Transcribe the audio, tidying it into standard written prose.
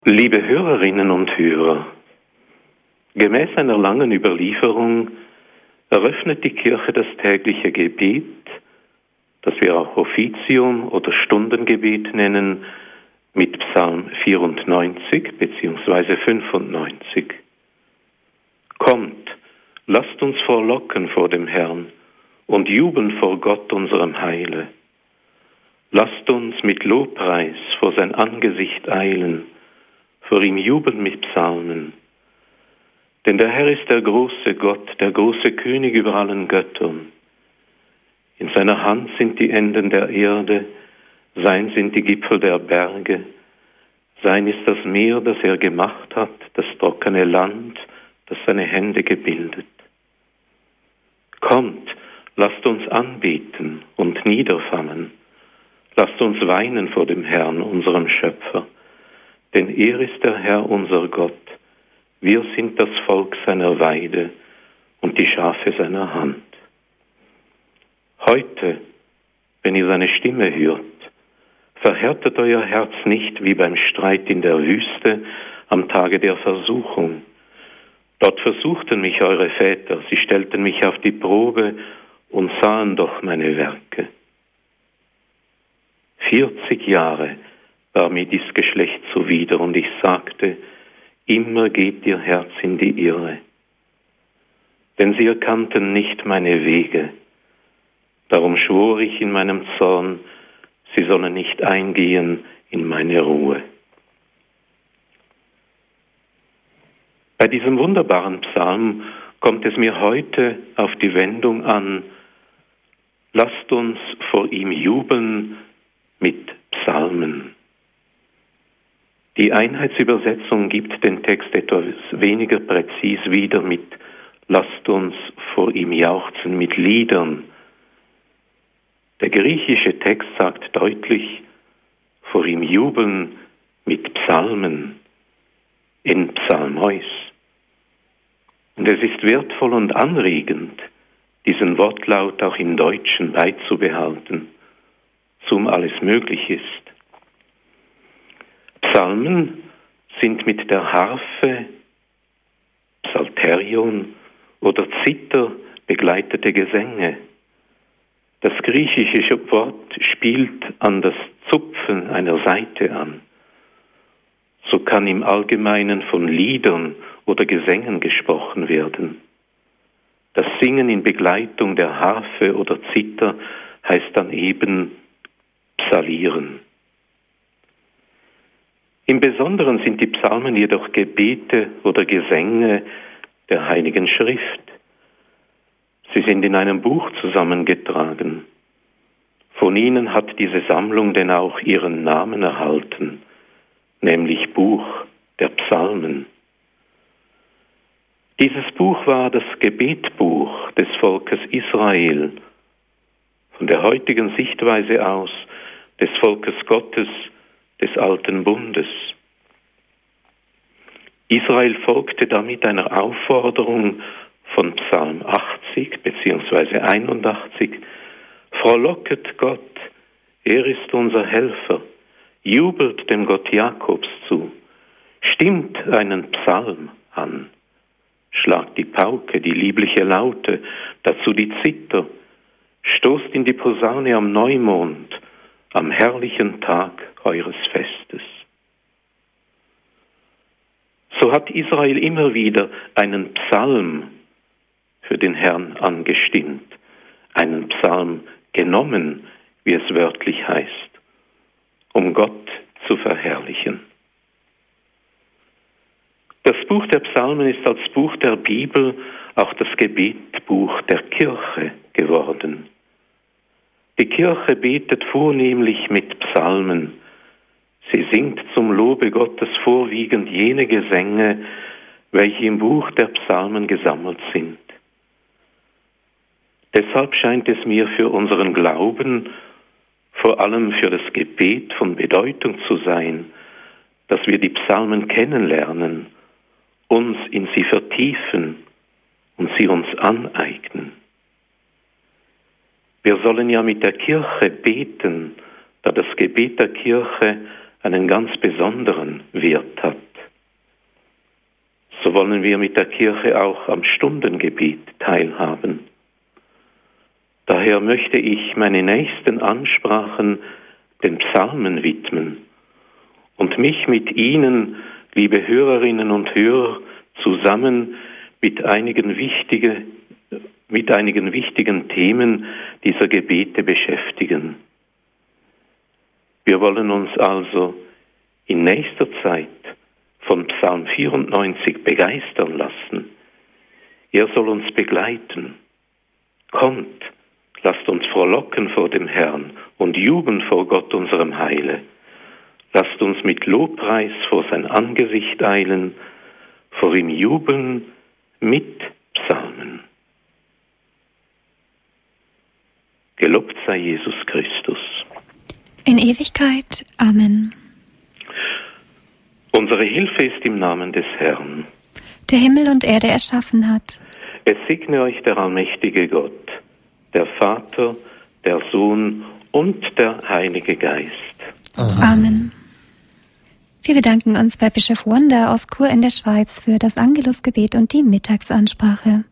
Liebe Hörerinnen und Hörer, gemäß einer langen Überlieferung eröffnet die Kirche das tägliche Gebet, das wir auch Offizium oder Stundengebet nennen, mit Psalm 94 bzw. 95. Kommt, lasst uns vorlocken vor dem Herrn und jubeln vor Gott unserem Heile. Lasst uns mit Lobpreis vor sein Angesicht eilen, vor ihm jubeln mit Psalmen. Denn der Herr ist der große Gott, der große König über allen Göttern. In seiner Hand sind die Enden der Erde, sein sind die Gipfel der Berge, sein ist das Meer, das er gemacht hat, das trockene Land, das seine Hände gebildet. Kommt, lasst uns anbeten und niederfallen. Lasst uns weinen vor dem Herrn, unserem Schöpfer. Denn er ist der Herr, unser Gott. Wir sind das Volk seiner Weide und die Schafe seiner Hand. Heute, wenn ihr seine Stimme hört, verhärtet euer Herz nicht wie beim Streit in der Wüste am Tage der Versuchung. Dort versuchten mich eure Väter, sie stellten mich auf die Probe und sahen doch meine Werke. 40 Jahre war mir dies Geschlecht zuwider, und ich sagte, immer geht ihr Herz in die Irre. Denn sie erkannten nicht meine Wege. Darum schwor ich in meinem Zorn, sie sollen nicht eingehen in meine Ruhe. Bei diesem wunderbaren Psalm kommt es mir heute auf die Wendung an, lasst uns vor ihm jubeln mit Psalmen. Die Einheitsübersetzung gibt den Text etwas weniger präzis wieder mit lasst uns vor ihm jauchzen mit Liedern. Der griechische Text sagt deutlich vor ihm jubeln mit Psalmen, in Psalmois. Und es ist wertvoll und anregend, diesen Wortlaut auch im Deutschen beizubehalten, zum alles möglich ist. Psalmen sind mit der Harfe, Psalterion oder Zither begleitete Gesänge. Das griechische Wort spielt an das Zupfen einer Saite an. So kann im Allgemeinen von Liedern oder Gesängen gesprochen werden. Das Singen in Begleitung der Harfe oder Zither heißt dann eben Psalieren. Im Besonderen sind die Psalmen jedoch Gebete oder Gesänge der Heiligen Schrift. Sie sind in einem Buch zusammengetragen. Von ihnen hat diese Sammlung denn auch ihren Namen erhalten, nämlich Buch der Psalmen. Dieses Buch war das Gebetbuch des Volkes Israel, von der heutigen Sichtweise aus des Volkes Gottes, des Alten Bundes. Israel folgte damit einer Aufforderung von Psalm 80 bzw. 81, frohlocket Gott, er ist unser Helfer, jubelt dem Gott Jakobs zu, stimmt einen Psalm an, schlagt die Pauke, die liebliche Laute, dazu die Zither, stoßt in die Posaune am Neumond, am herrlichen Tag eures Festes. So hat Israel immer wieder einen Psalm für den Herrn angestimmt, einen Psalm genommen, wie es wörtlich heißt, um Gott zu verherrlichen. Das Buch der Psalmen ist als Buch der Bibel auch das Gebetbuch der Kirche geworden. Die Kirche betet vornehmlich mit Psalmen. Sie singt zum Lobe Gottes vorwiegend jene Gesänge, welche im Buch der Psalmen gesammelt sind. Deshalb scheint es mir für unseren Glauben, vor allem für das Gebet von Bedeutung zu sein, dass wir die Psalmen kennenlernen, uns in sie vertiefen und sie uns aneignen. Wir sollen ja mit der Kirche beten, da das Gebet der Kirche einen ganz besonderen Wert hat. So wollen wir mit der Kirche auch am Stundengebet teilhaben. Daher möchte ich meine nächsten Ansprachen den Psalmen widmen und mich mit Ihnen, liebe Hörerinnen und Hörer, zusammen mit einigen wichtigen Themen dieser Gebete beschäftigen. Wir wollen uns also in nächster Zeit von Psalm 94 begeistern lassen. Er soll uns begleiten. Kommt, lasst uns frohlocken vor dem Herrn und jubeln vor Gott, unserem Heile. Lasst uns mit Lobpreis vor sein Angesicht eilen, vor ihm jubeln mit Psalmen. Gelobt sei Jesus Christus. In Ewigkeit. Amen. Unsere Hilfe ist im Namen des Herrn, der Himmel und Erde erschaffen hat. Es segne euch der allmächtige Gott, der Vater, der Sohn und der Heilige Geist. Amen. Wir bedanken uns bei Bischof Wonder aus Chur in der Schweiz für das Angelusgebet und die Mittagsansprache.